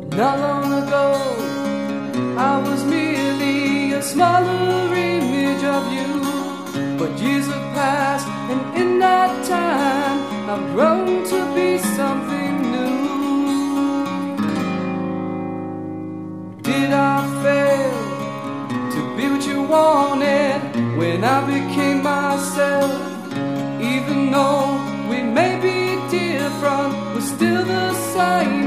Not long ago, I was merely a smaller image of you. But years have passed, and in that time, I've grown to be something new. Did I fail to be what you wanted when I became myself? Even though we may be different, we're still the same.